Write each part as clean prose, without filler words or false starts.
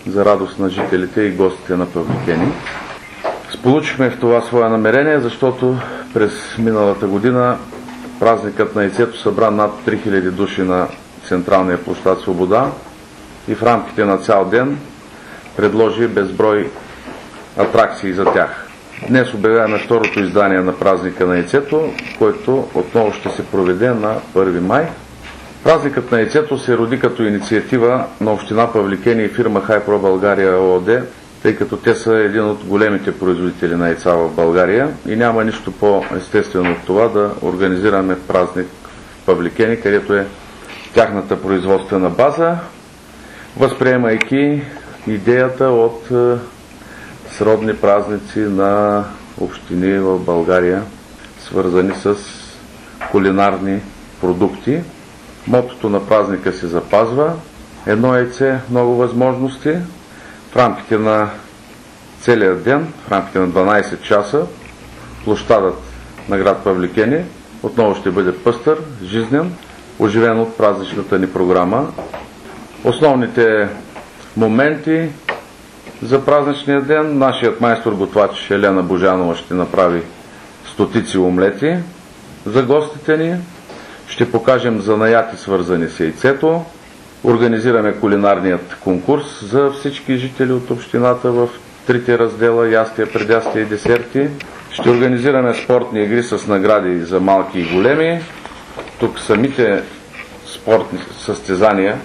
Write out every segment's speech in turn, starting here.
за радост на жителите и гостите на Павликени. Сполучихме в това свое намерение, защото през миналата година празникът на яйцето събра над 3000 души на централния площад Свобода и в рамките на цял ден предложи безброй атракции за тях. Днес обявяваме второто издание на празника на яйцето, който отново ще се проведе на 1 май. Празникът на яйцето се роди като инициатива на община Павликени и фирма Хайпро България ООД, тъй като те са един от големите производители на яйца в България и няма нищо по-естествено от това да организираме празник в Павликени, където е тяхната производствена база, възприемайки идеята от сродни празници на общини в България, свързани с кулинарни продукти. Мотото на празника се запазва: едно яйце, много възможности. В рамките на целия ден, в рамките на 12 часа, площадът на град Павликени отново ще бъде пъстър, жизнен, оживен от празничната ни програма. Основните моменти за празничния ден: нашият майстор-готвач Елена Божанова ще направи стотици омлети за гостите ни. Ще покажем занаяти, свързани с яйцето. Организираме кулинарният конкурс за всички жители от общината в трите раздела: ястия, предястия и десерти. Ще организираме спортни игри с награди за малки и големи. Тук самите спортни състезания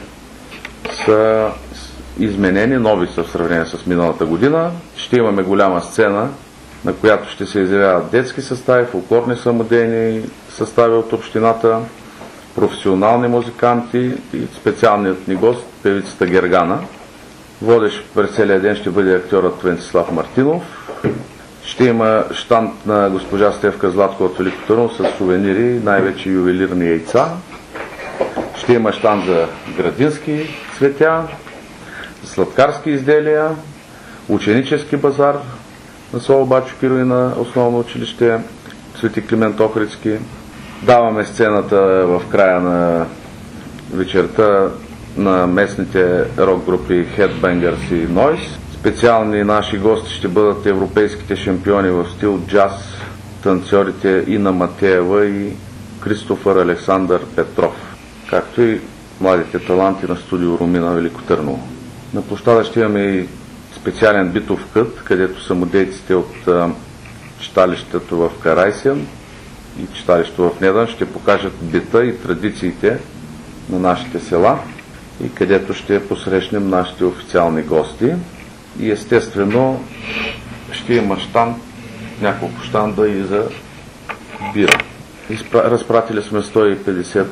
са изменени, нови са в сравнение с миналата година. Ще имаме голяма сцена, на която ще се изявяват детски състави, фолклорни самодейни състави от общината, професионални музиканти и специалният ни гост, певицата Гергана. Водещ през целия ден ще бъде актьорът Венцислав Мартинов. Ще има щанд на госпожа Стефка Златко от Велико Търново с сувенири, най-вече ювелирни яйца. Ще има щанд за градински цветя, сладкарски изделия, ученически базар на село Бачо Киро и на основно училище Свети Климент Охридски. Даваме сцената в края на вечерта на местните рок групи Headbangers и Noise. Специални наши гости ще бъдат европейските шампиони в стил джаз, танцорите Ина Матеева и Кристофър Александър Петров, както и младите таланти на студио Румина Велико Търново. На площада ще имаме и специален битов кът, където самодейците от читалището в Карайсен и читалището в Недан ще покажат бита и традициите на нашите села и където ще посрещнем нашите официални гости. И естествено ще има щанд, няколко щанда и за бира. Разпратили сме 150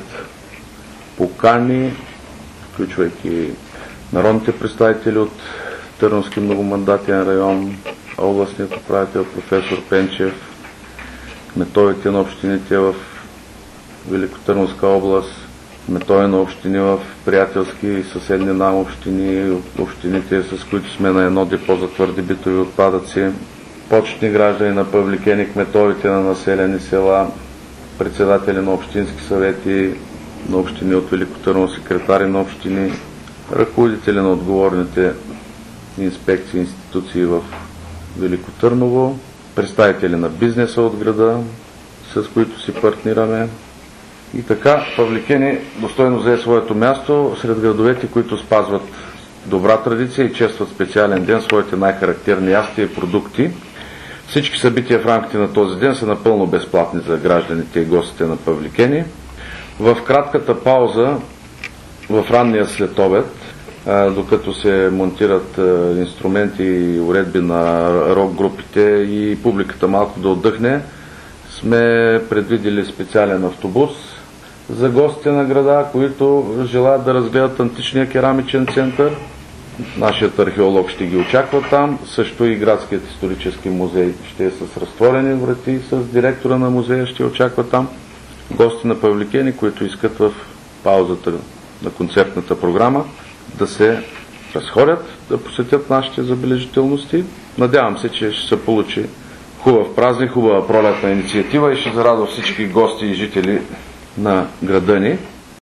покани, включвайки народните представители от Търновски многомандатен район, областният управител професор Пенчев, кметовете на общините в Великотърновска област, кметове на общини в приятелски и съседни нам общини, общините, с които сме на едно депо за твърди битови отпадъци, почетни граждани на Павликени, кметовете на населени села, председатели на общински съвети на общини от Велико Търново, секретари на общини, ръководители на отговорните инспекции и институции в Велико Търново, представители на бизнеса от града, с които си партнираме. И така Павликени достойно взе своето място сред градовете, които спазват добра традиция и честват специален ден своите най-характерни ястия и продукти. Всички събития в рамките на този ден са напълно безплатни за гражданите и гостите на Павликени. В кратката пауза, в ранния следобед, докато се монтират инструменти и уредби на рок групите и публиката малко да отдъхне, сме предвидели специален автобус за гостите на града, които желаят да разгледат античния керамичен център. Нашият археолог ще ги очаква там, също и градският исторически музей ще е с разтворени врати, с директора на музея ще очаква там. Гости на Павликени, които искат в паузата на концертната програма да се разходят, да посетят нашите забележителности. Надявам се, че ще се получи хубав празник, хубава пролетна инициатива и ще зарадва всички гости и жители на града ни.